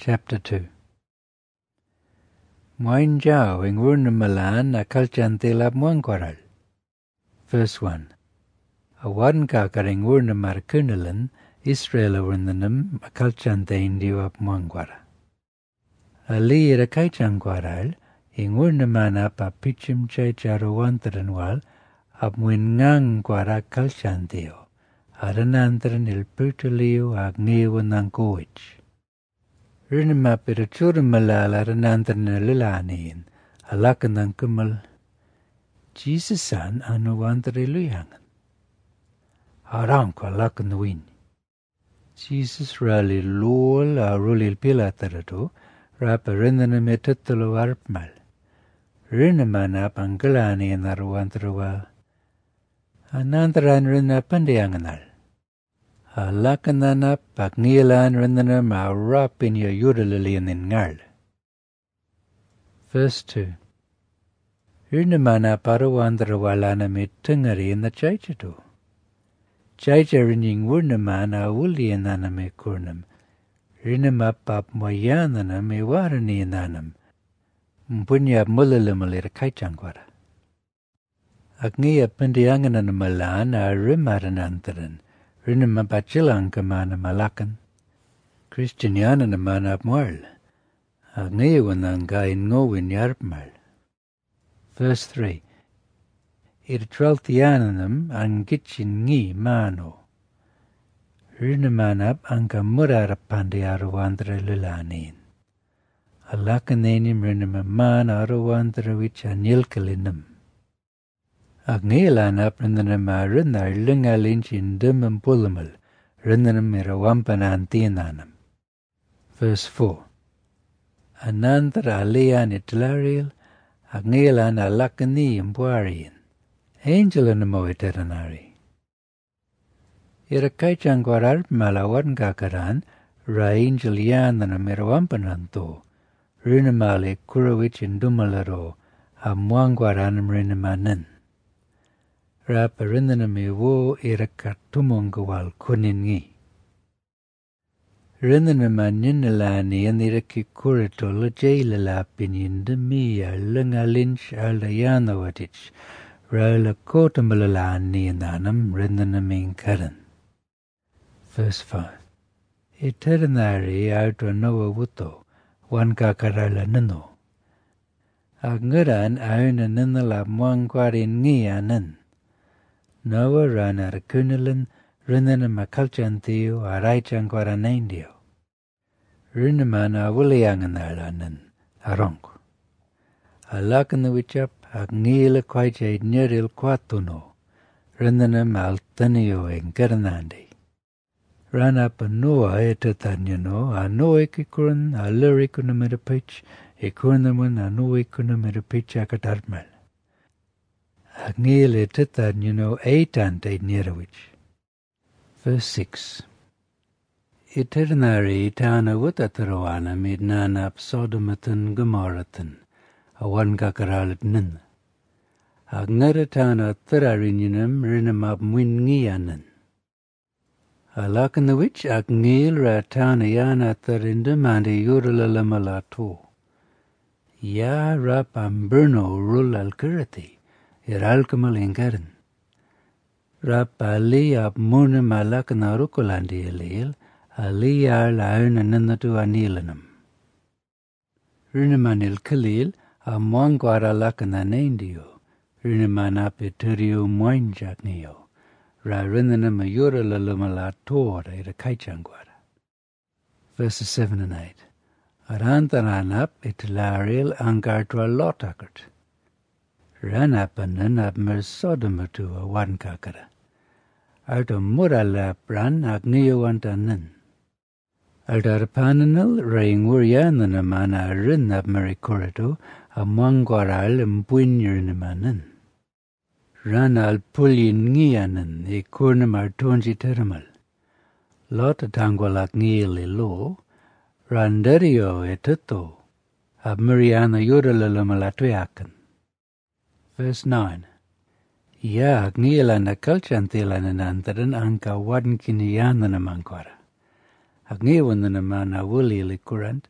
Chapter 2. Moin jau ing Wurnamalan na kalchantilab muangkoral. Verse 1. Awan kakaring Wurnamar kunalan Israel wurnanam kalchante indiu ap muangkwara. Ali ira kaichangkwaral ing Wurnamana pa pichim chay charuwantaranwal ap muingang kwara kalchantio. Aranantaran il putaliu agniwan nangkowich. Rinama pirachurumalal aranantaran lilanin, alakan ng kumal, Jesusan anuwantari luyangan. Arangko alakan win. Jesus rali luol rulil pilatarado, rapa rinanam etutalo arpmal. Rinamana panggalani naruwantarawal. Anantaran rinapandiyanganal. Alakanana pagnilan rindana maurapin ya yudalilian in ngal. Verse 2. Rinamana parawandarawalana mitungari in the chaichatu. Chaicharining wurnamana wulianana me kurnam. Rinamapap moyanana me warani nanam. Mpunya mulalimalir kaichangwara. Agniya pandiyanganan malan rimaranantaran. Rinama bachilang kamana malakan. Christianyana naman apmual. Agniyawan ang kain ngowin yarpmal. Verse 3. Irtraltiananam ang gitchin ngi mano. Rinamanap ang kamurarapandi aruwandra lulanin. Alakanenim rinamaman aruwandra which anilkalinam. Agnilanap rinanama rinar lungalinch in dumam pulamal, rinanam irawampanantinanam. Verse 4. Anantara alian itlariel, agnilan alakani impuarian, angelanamo iteranari. Irakaichangwarar malawan kakaran, ra angel yananam irawampananto, rinamali kurawich in dumalaro, amwangwaranam rinamanan. Rapa rinanami wo irakatumongawal kuningi. Rinanama ninalani and irakikurato lajailapin yindamiya lungalinch alayanawatich. Rala kotamalani nanam rinanamin karan. Verse 5. Iteranari auto noa wuto, wan kakarala nano. Agnuran auna ninala muangwarin ngianan. Noa rana rakunalan rinanama kalchantiyo araichangwaranendio. Rinamana wuliyanganalanan aronko. Alakana wichap agnila kwaichay niril kwatuno. Rinanama altaniyo enkaranandi. Rana panoa etatanyano anoe kikuran alurikunamidapich ikunaman anoe kunamidapich akatarmal. Agnil etitanyano eitante nirawich. Verse 6. Iternari tana wutataroana midnanap sodomatan gomorratan, awan kakaralat nin. Agnaratana thararinyanam rinamap mwingianan. Alakanawich agnil ratana yana tharindamandi yuralalamalato. Ya rap amberno rul alkurati. Iralkamal ingaran. Rapali ap muna malakana rukulandi alil, ali launa nanatu anilanam. Rinamanil kalil, amwangwara lakana nendio, rinamanap iturio mwanjaknio, rinanama yuralalamalatora irakaichangwara. Verses 7 and 8. Arantaranap itularil angartwa lotakart. Ranapanan abmer sodomatu awan kakara. Arto muralap ran agniyawantanan. Altarpananal raing wuryananamana rin abmerikurato amwangwaral impuinyarnamanan. Ranal pulyin ngianan ikurnam artonji teramal. Lot atangwalak ngili lo, randario etuto, abmeriana yuralamalatuyakan. Verse 9. Ya agnilan kalchantilan anantaran angka wadnkiniyanan amangkwara. Agniwan naman awuli likurant,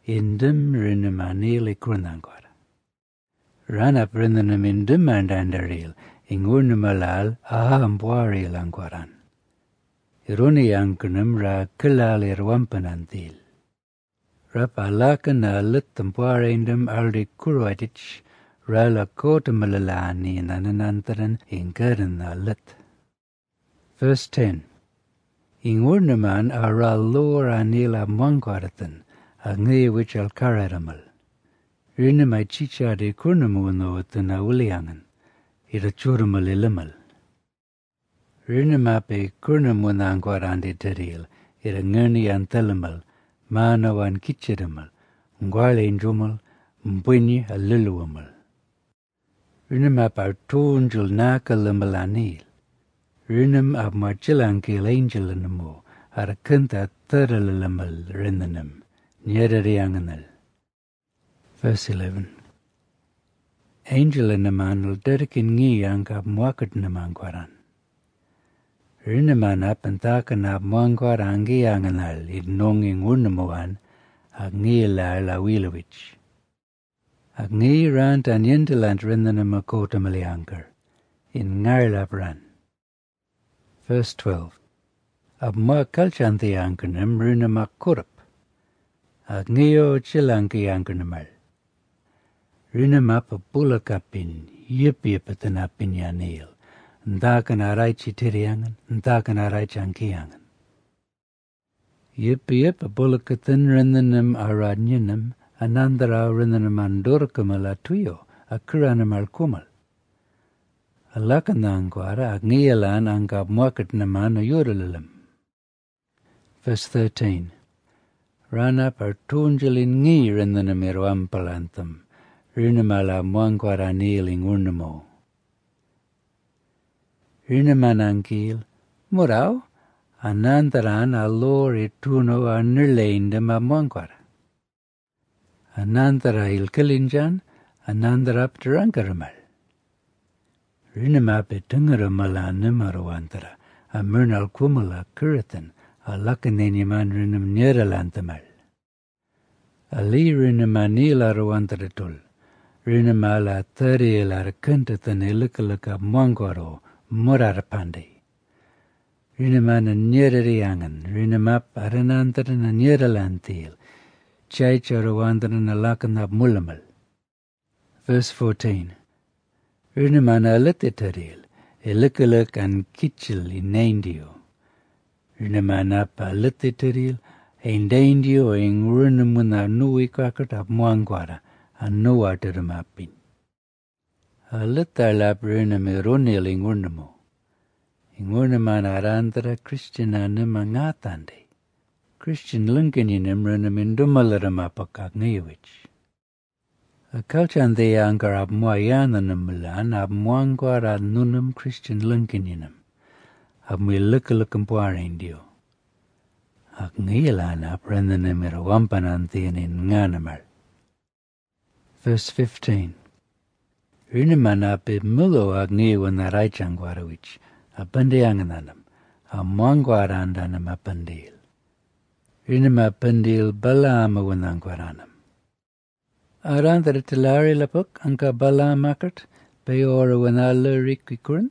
Indum rinum anil ikrunangwara. Ranap rinum indum andandaril, ingurnumalal ahambwari langwaran. Iruni yankunum ra kilal irwampanantil. Rap alakana littampuarendum aldi kuruatich, ra la kotamalani nananantaran inkaran lit. Verse 10. Ingurnuman ara lor anila mangwaratan, agni which al kararamal. Rinamai chicha de kurnamuno tana uliangan, ira churumal ilimal. Rinamape kurnamunangwarandi teril, ira ngani antalamal, manawan kichiramal, ngwale njumal, mbwini aliluamal. Rinamap artunjul nakalamal. Rinam ab marchilankil angelinamo, arakanta thiralamal rinanam, nyerarianganal. Verse 11. Angelinamanal dedikin ngiyang ab mwakatnamangwaran. Rinaman ab antakan ab mwangwarangiyanganal idnonging urnamuan, ag ngiyalal awilawich. Ag ngiyirant anyendalant rinanam akotamaliankar, in ngarlapran. Verse 12. Ab mwakkalchantiyankanam rinamakurup, ag ngiyo chilankiyankanamar. Rinamap pulakapin, yip-yipatanapin yanil, ndakan aray chitiriangan, ndakan aray chankiyangan. Yip-yip pulakatan rinanam aradnyanam, anandara rinanam andurkamal atuyo, akuranam alkumal. Alakanangwara agniyalan angab mwakatnaman ayuralalam. Verse 13. Ranap artunjalin ngi rinanam irwampalantam, rinamala mwangwara niling urnamo. Rinamanangkil, muraw, anantaran alor ituno anirlaindam mwangwara. Anantara ilkalinjan, anandarap tarankaramal. Rinamape tungaramalannam arawantara, amurnal kumala kuratan, alakanenyaman rinam neralantamal. Ali rinamanil arawantara tul, rinamala tariel arakantatan ilikalaka mwangwaro, murarapande. Rinamana nerariangan, rinamap aranantaran neralantil, chaicharawantaran alakanab mulamal. Verse 14. Rinamana alititaril, ilikalak an kichil inaindio. Rinamana pa alititaril, aindaindio ing rinamuna nui kakat ab mwangwara, an nuwataramapin. Alitalap rinamironil ing urnamo. Ing urnamana arantara Christiananam angatande. Christian linkinyanam rinamindumalaramapakak ngayawich. Akalchande ankar ab mwayananamalan ab mwangwara nunam Christian linkinyanam. Ab mwilikalakampwarindio. Ak ngayalan ab rinanamirawampanantiyan in nganamal. Verse 15. Rinamanape mulo agniwan araychangwarawich, apandiangananam, amwangwarandanam apandil. Rinamapandil balamawanangwaranam. Arantharatilari lapuk anka balamakat, peorawanalurikikuran.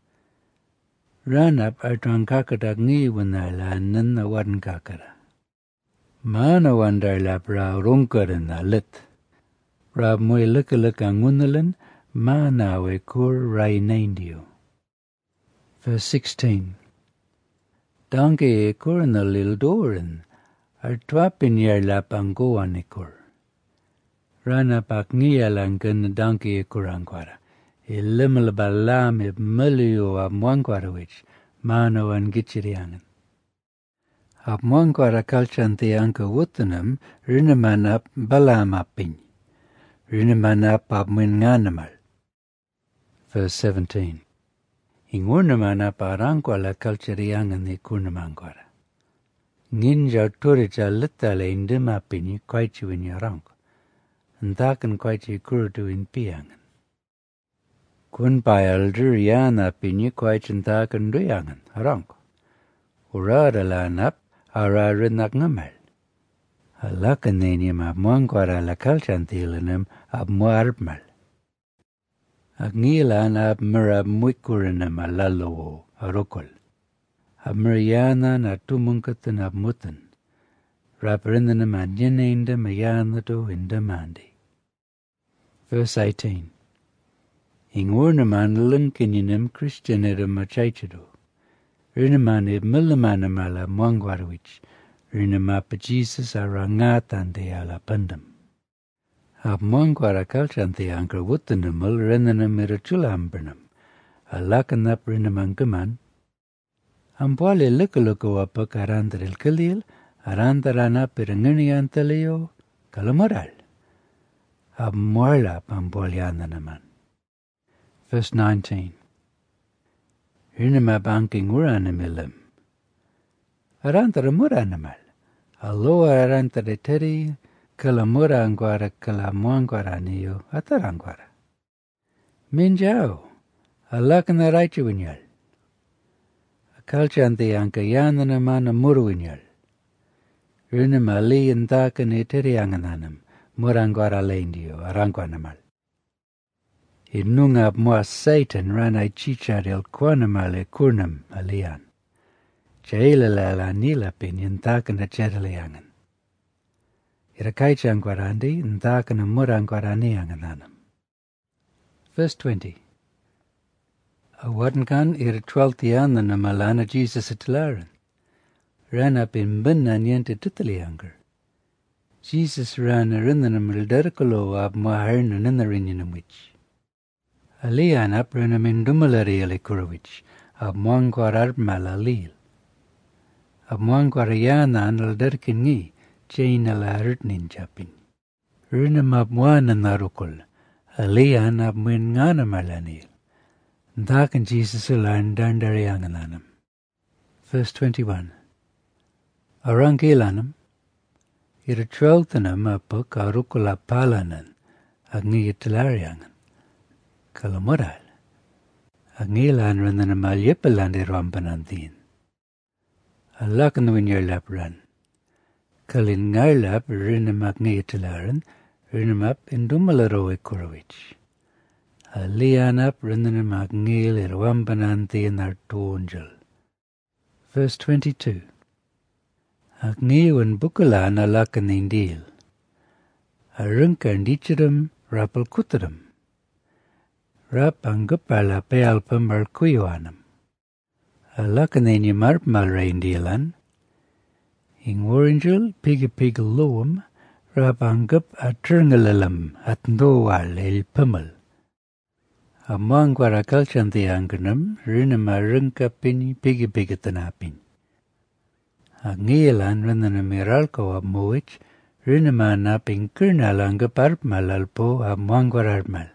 Ranap artwankakat agniwanala nanawankakara. Manawandarlap ra runkaran alit. Rab mwilikalakangunilan, manawe kur rainaindio. Verse 16. Danke ekur na lildoran, artwapin yarlap anggoan ekur. Ranapak ngiyalangan danke ekur angkwara. Ilimalabalam ibmaliyo abmwangwarawich, manawan gichiriangan. Abmwangwara kalchanti anka wutanam, rinamanap balamapin. Rinamanap abmwinganamal. Verse 17. Ingurnamanap arangkwala kalchariangan ikurnamangkwara. Nginja turicha litale indimapini kwaichiwin yarangk. Ntakan kwaichi kurtuwin piangan. Kun payaldur yana pini kwaichintakan duyangan arangk. Uradalanap ararinak ngamal. Alakanenium ab muangwara la kalchantilanum ab muarbmal. Agnilan ab murab muikurinum alalo arokol. Ab muriana na tumunkatan ab mutan. Raprindanum adjenendum ayanado indamandi. Verse 18. Ingurnum anlunkininum Christianidum achaichado. Rinamanib millamanum ala muangwarwich. Rinamapa Jesus arangatante ala pandam. Ab muangwara kalchante ankar wuttanumul rinanum irachulambrnum. Alakanap rinamangaman. Ampuale lukuluko apak arantaril kalil. Arantarana piranguniantaleo kalamoral. Ab muarla pampualiananaman. Verse 19. Rinamab anking uranamilim. Arantara muranamal. Aloa arantara teri kalamura angwara kalamuangwara niyo atarangwara. Minjao. Alakana raichuinyal. Akalchanti ankayananamana muruinyal. Rinam ali intakani teri angananam. Murangwara lendio arangwanamal. Inungab mua Satan ranai chicharil quanamale kurnam alian. Chailala nila pin intakana chetaliangan. Irakaichangwarandi intakana murangwarani angananam. Verse 20. Awatankan irtwaltianana malana Jesus itlaran. Ran up in binna niente tutaliangar. Jesus ran arinanam ilderkalo ab muaharna ninarinyanam wich. Alian aprenam indumalari alikurovich, ab muangwar arbmal alil. Ab muangwar yana analderkingi, chain alarutnin chapin. Rinam ab muana narukul, alian ab muingana malanil. Ndakan Jesus ulan dandariangananam. Verse 21. Arangilanam, irachweltanam apuk arukula palanan, agni itilariangan. Kalamoral. Angilan ranana malyepalandi rampanantin. Alakan winyarlap ran. Kalin ngarlap rinamap ngayatilaran, rinamap indumalaro ikurovich. Alianap rinamap ngil irwampanantin artuunjal. Verse 22. Agniwan bukalan alakan indil. Arunkan dichiram rapal kutaram. Rap anggapala pealpam arkuyoanam. Alakaneni marpmal reindilan. Ing oranjul pigapig loam. Rap anggap aterngalam at noal el pumal. Amang warakalchanti anganam rinam arungkapin pigapigatanapin. Angilan rananam iralko amuich rinam anapin kernal anggap arpmal alpo amang wararmal.